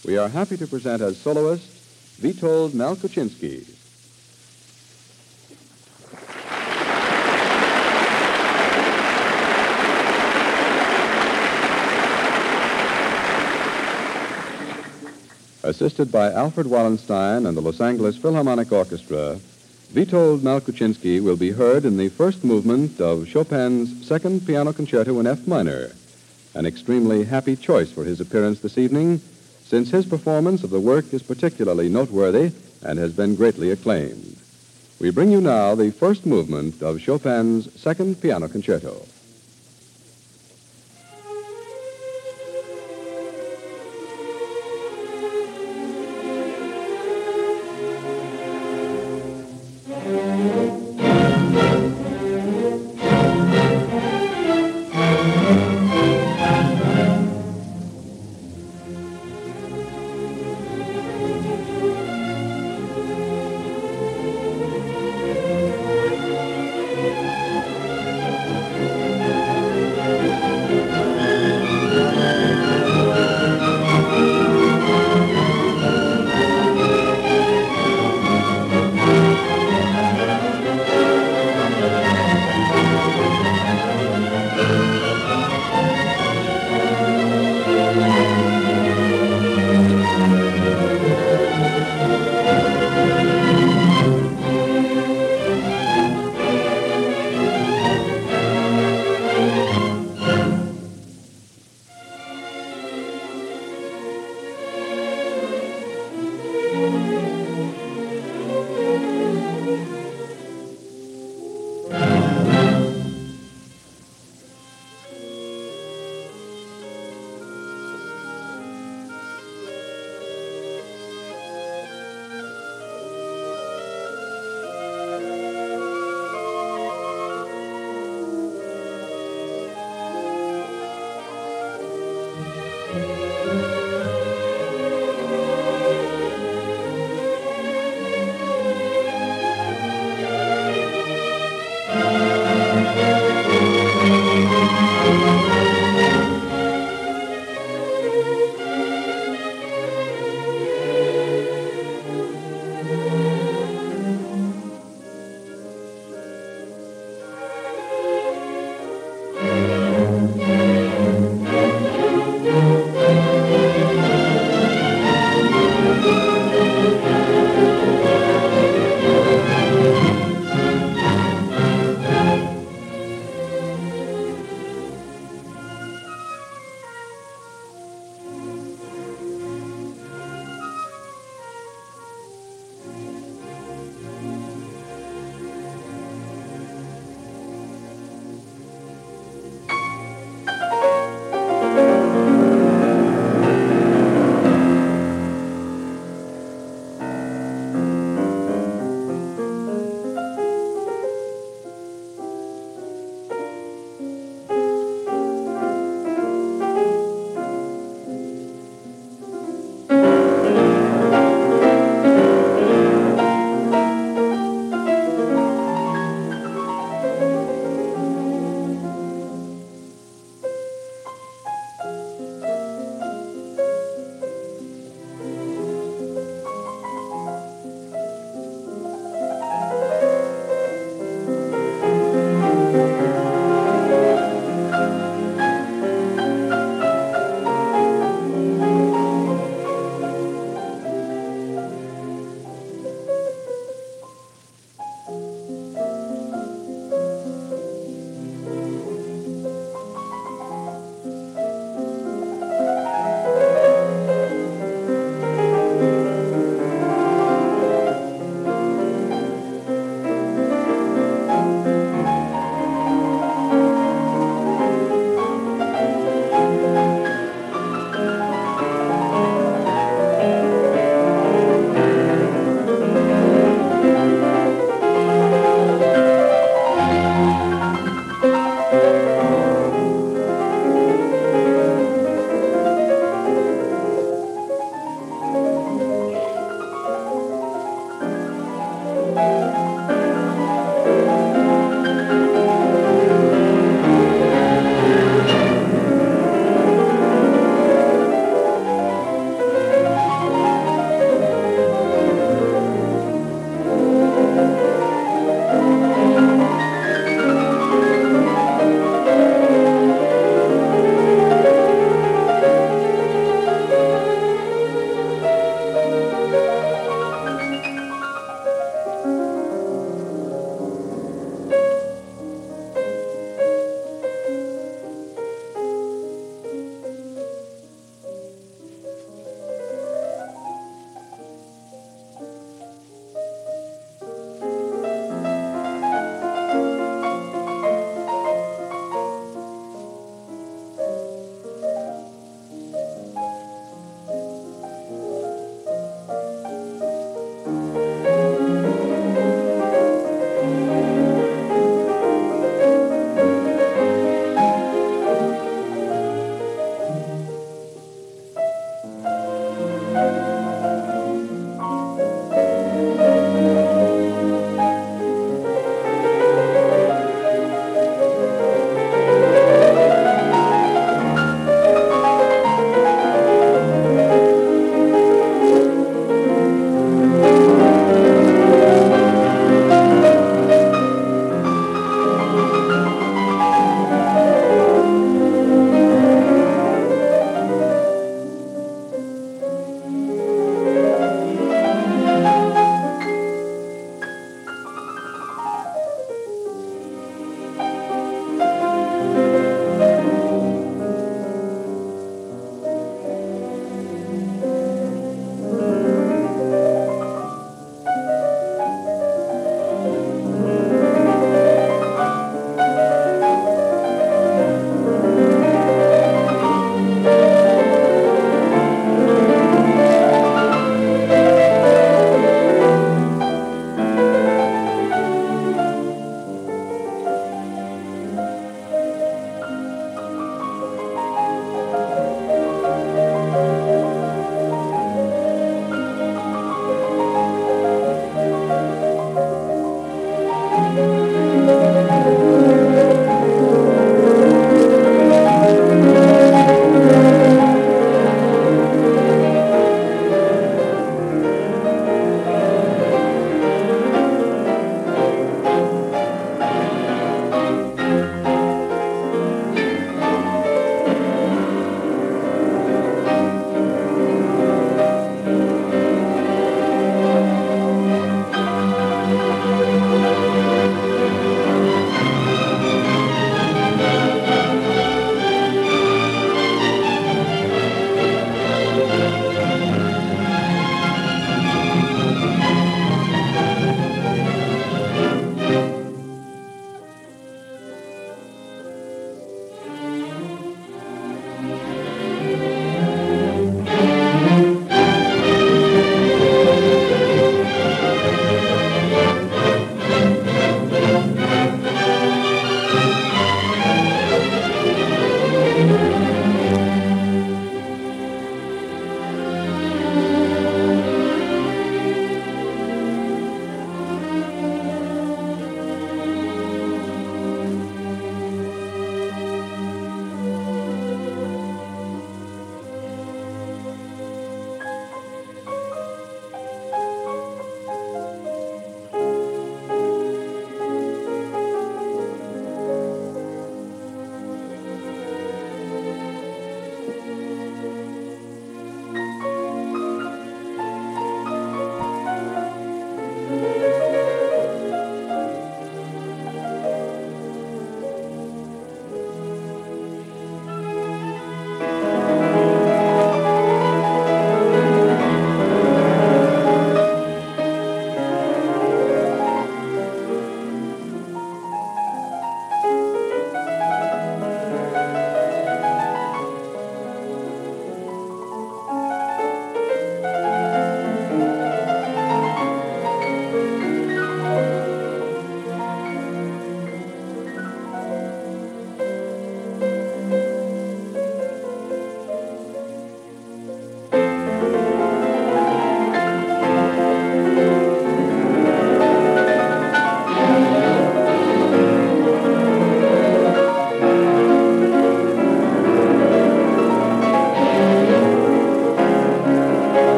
we are happy to present as soloist Witold Malkuchinsky. Assisted by Alfred Wallenstein and the Los Angeles Philharmonic Orchestra, Witold Malkuchinsky will be heard in the first movement of Chopin's Second Piano Concerto in F minor, an extremely happy choice for his appearance this evening, since his performance of the work is particularly noteworthy and has been greatly acclaimed. We bring you now the first movement of Chopin's Second Piano Concerto.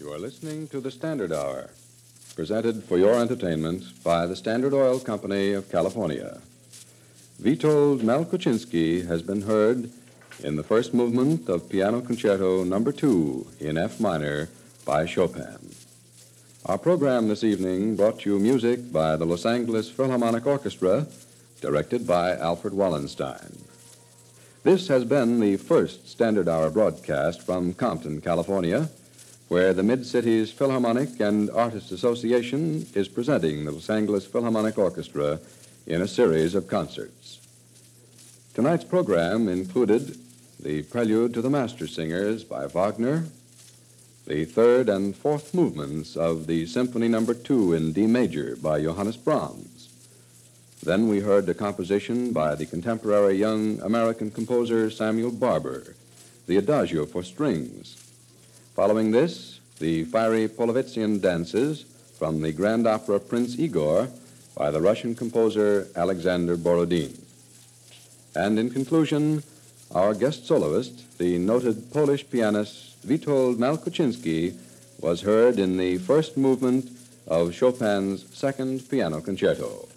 You are listening to the Standard Hour, presented for your entertainment by the Standard Oil Company of California. Witold Malkuchinsky has been heard in the first movement of Piano Concerto No. 2 in F minor by Chopin. Our program this evening brought you music by the Los Angeles Philharmonic Orchestra, directed by Alfred Wallenstein. This has been the first Standard Hour broadcast from Compton, California, where the Mid-Cities Philharmonic and Artists Association is presenting the Los Angeles Philharmonic Orchestra in a series of concerts. Tonight's program included the Prelude to the Master Singers by Wagner, the third and fourth movements of the Symphony No. 2 in D major by Johannes Brahms. Then we heard a composition by the contemporary young American composer Samuel Barber, the Adagio for Strings. Following this, the fiery Polovitzian dances from the grand opera Prince Igor by the Russian composer Alexander Borodin. And in conclusion, our guest soloist, the noted Polish pianist Witold Malkuchinsky, was heard in the first movement of Chopin's Second Piano Concerto.